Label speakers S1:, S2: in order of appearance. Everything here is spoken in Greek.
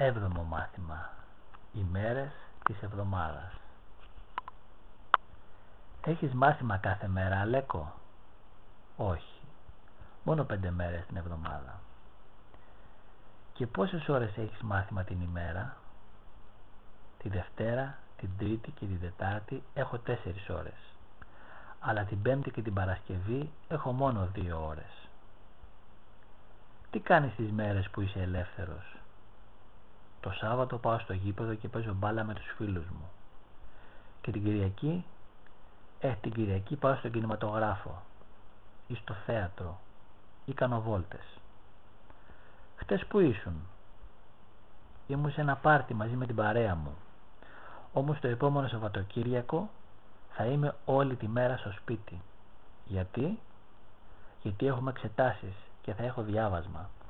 S1: Έβδομο μάθημα. Ημέρες της εβδομάδας. Έχεις μάθημα κάθε μέρα, Αλέκο? Όχι. Μόνο 5 μέρες την εβδομάδα. Και πόσες ώρες έχεις μάθημα την ημέρα? Τη Δευτέρα, την Τρίτη και τη Τετάρτη έχω 4 ώρες. Αλλά την Πέμπτη και την Παρασκευή έχω μόνο 2 ώρες. Τι κάνεις τις μέρες που είσαι ελεύθερος? Το Σάββατο πάω στο γήπεδο και παίζω μπάλα με τους φίλους μου. Και την Κυριακή? Την Κυριακή πάω στον κινηματογράφο ή στο θέατρο ή κάνω βόλτες. Χτες που ήσουν? Ήμουν σε ένα πάρτι μαζί με την παρέα μου. Όμως το επόμενο Σαββατοκύριακο θα είμαι όλη τη μέρα στο σπίτι. Γιατί? Γιατί έχουμε εξετάσεις και θα έχω διάβασμα.